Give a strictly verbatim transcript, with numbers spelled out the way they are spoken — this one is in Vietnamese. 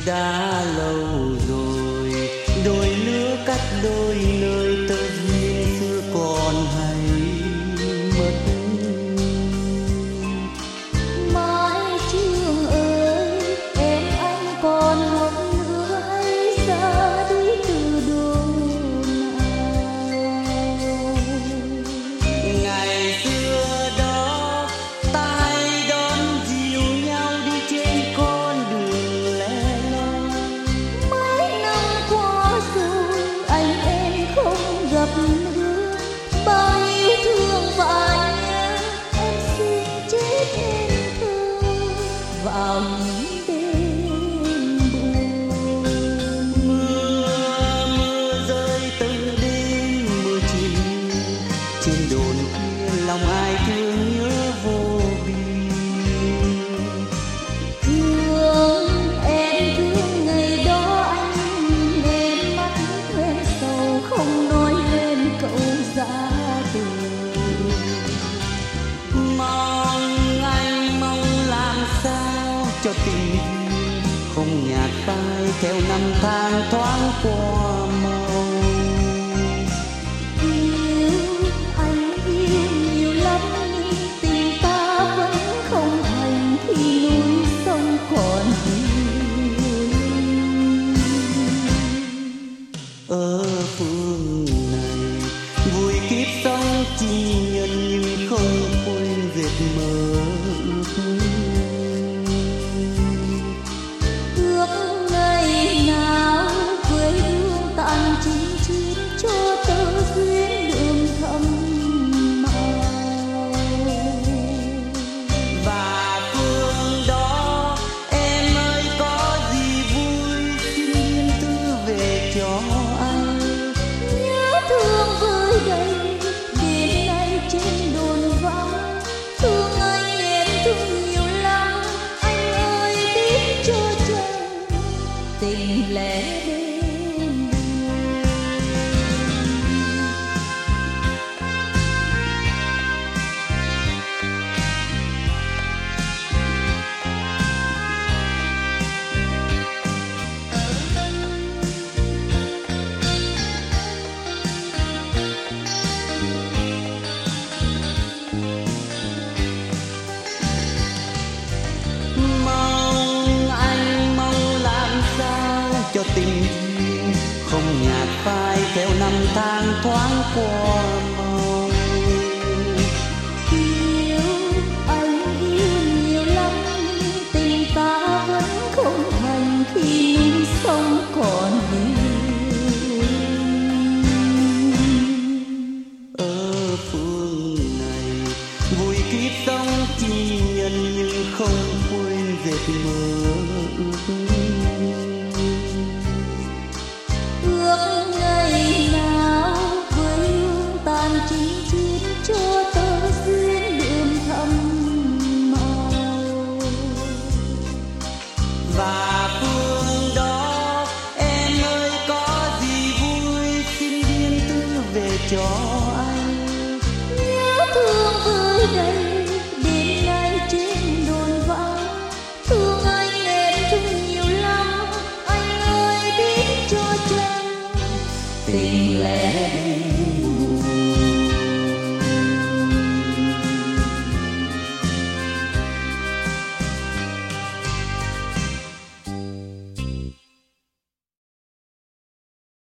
đã lâu rồi đôi lứa cách đôi nơi, tơ duyên xưa còn hay mất. Mãi Trường ơi, em anh còn học nữa hay ra đi từ đôi nào? Ngày xưa đó ta hay đón dìu nhau đi trên con đường lẻ loi. Mấy năm qua rồi anh em không gặp nữa, bao yêu thương và nhớ em xin chết em thơ vào những đêm buồn. Mưa mưa rơi từng đêm, mưa chìm trên đồn kia, lòng ai thương nhớ vô biên. Thương em thương ngày đó anh em mắt quen sầu, không nói lên câu giá từ. Mong anh mong làm sao cho tình duyên không nhạt phai theo năm tháng thoáng qua mau. Yêu anh yêu nhiều lắm, tình ta vẫn không thành khi núi sông còn hiu. Ở phương này vui kiếp sống chi nhân, nhưng không quên dệt mơ ước. Ước ngày nào quê hương tàn chinh chiến, cho tơ duyên đường thăm màu. Và phương đó em ơi có gì vui, xin yên tư về cho anh. Nhớ thương với đầy đến nay trên đồn vắng, thương anh em thương nhiều lắm, anh ơi biết cho chăng tình lẽ đêm buồn. Mong anh mong làm sao cho tình duyên không nhạt phai theo năm tháng thoáng qua mau. Yêu anh yêu nhiều lắm, tình ta vẫn không thành khi núi sông còn hiu. Ở phương này vui kiếp sống chi nhân, nhưng không quên dệt mơ ước. Ước ngày nào quê hương tàn chinh chiến, cho tơ duyên đường thăm màu. Và phương đó em ơi có gì vui, xin riêng tư về cho anh. Nhớ thương với đầy